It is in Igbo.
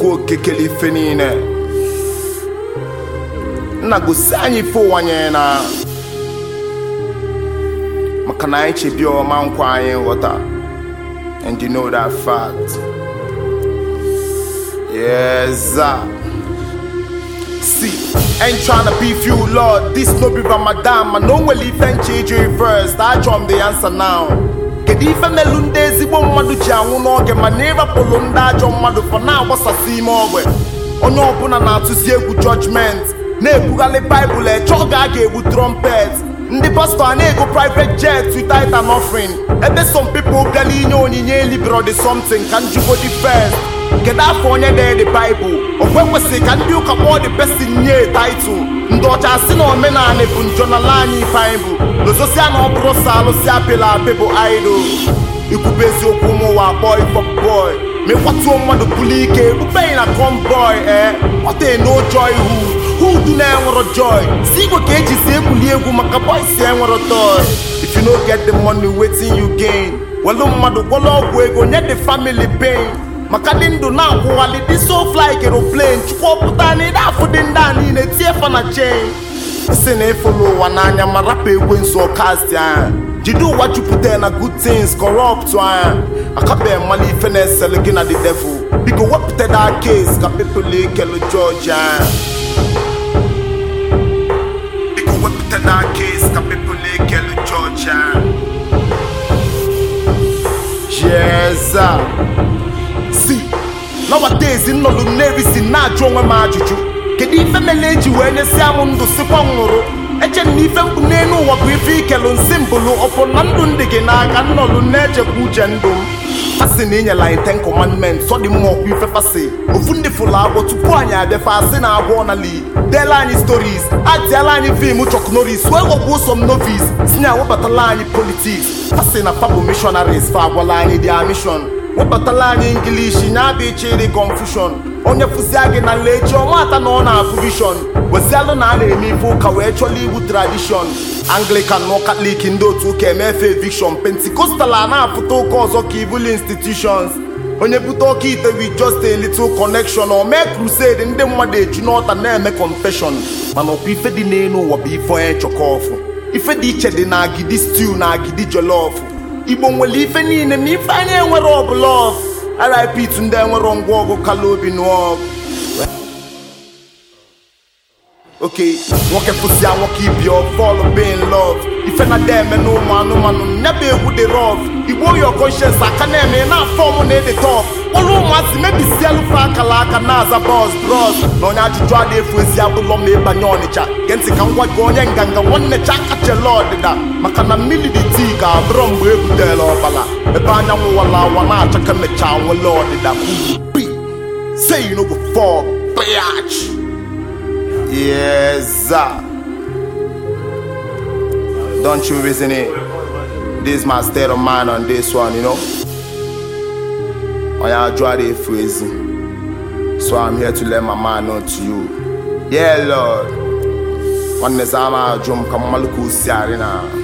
Chukwu kekele ife niile nna gosi anyị ife ụwa nye na maka na anyị chebi ọma nkwa anyị nghọta, and you know that fact. Yes, see, ain't tryna beef you, Lord. This no be Ramadan, man. No will even change you first. I drum the answer now. Get even the Lundezi won't want to jam on get my neighbor Polunda John Madu for now. What's a see more? On your opponent now to see a good judgment. Nebugale Bible, a choga gave with trumpets. The pastor and go private jets with tithe and offering. And there's some people Galino and Libro de something. Can you go the first? Get that for there the Bible. Of when we say can you come all the best in year title. Ndocha sino mena ne bunjonalani Bible. Lo sociano brosa lo siapela people idol. Ikubezi okumo wa boy for boy. Me what you want to pulike, who paying a convoy, eh? What they no joy who do not want to joy? See what cage is able to makaboy say want to toy. If you don't get the money waiting you gain. Well no matter what love we go net the family pain. Makadin do now quality this so fly aeroplane. Chukwu put need that for den down in a tear for a chain. Listen a follow one anya marape win so cast ya. You do what you put in a good things corrupt one. I can't bear money finesse looking at the devil. Because what put that case can people like Georgia. Because what put that case can people like Georgia. Yes, see, nowadays in no lunaries in na drone majuju. Can even manage you when you say I'm to Sipangoro. Echen even Buneno wa Grifikelon symbol upon London digging I can no lunature Bujandum. Fascinating your line 10 commandments, so the more we say. Ufundiful hour to Ponya, the fascinating I wanna lead. Their line stories, at their line film, Muchok Norris, well, go some novice, Snow Batalani politics, passing a fabu missionaries, Fagwalani, their mission. What Batalani English in Abiche confusion. On your Fusiagin and late your matter non our provision. Was Yalonale me folk actually with tradition. Anglican no Catholic in those who came eviction. Pentecostal and photo cause of evil institutions. On your butoki with just a little connection or make crusade in them one day, you not and name a confession. Man, or prefer the name or be for a chocoff. If a ditch the nagi, this stew nagi, did your love. Ibon will leave any in me finding where all love. I repeat to them wrong go Kalobi no. Okay, walk a pussy, I will keep your fall of being love. If you're not there, no man, never would they rough. You want your conscience, I can name not form on the top. All once maybe sell Frankalaka Naza boss, bros. No, not to try the Fusiabu Lomé Banyonica. Gensy can what go and ganga one the chak at your lord. Makana milli the tiga, brum with the lobala. The Banyamu Walla, one chaka me chow, lord, that say you know before, bitch. Yes, don't you reason it? This is my state of mind on this one, you know. I draw the phrase, so I'm here to let my mind know to you. Yeah, Lord. One is I'm a drum, come on, look who's